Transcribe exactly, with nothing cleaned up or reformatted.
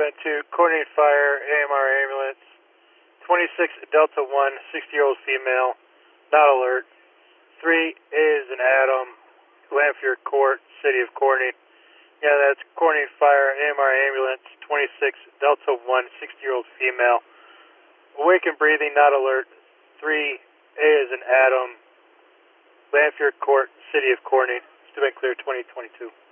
Steuben two, coordinated fire, A M R ambulance, twenty-six Delta one, sixty-year-old female, not alert. three is an Adam, Lanphier Court, City of Corning. Yeah, that's coordinated fire, A M R ambulance, twenty-six Delta one, sixty-year-old female. Awake and breathing, not alert. three A is an Adam, Lanphier Court, City of Corning. Steuben clear twenty twenty-two.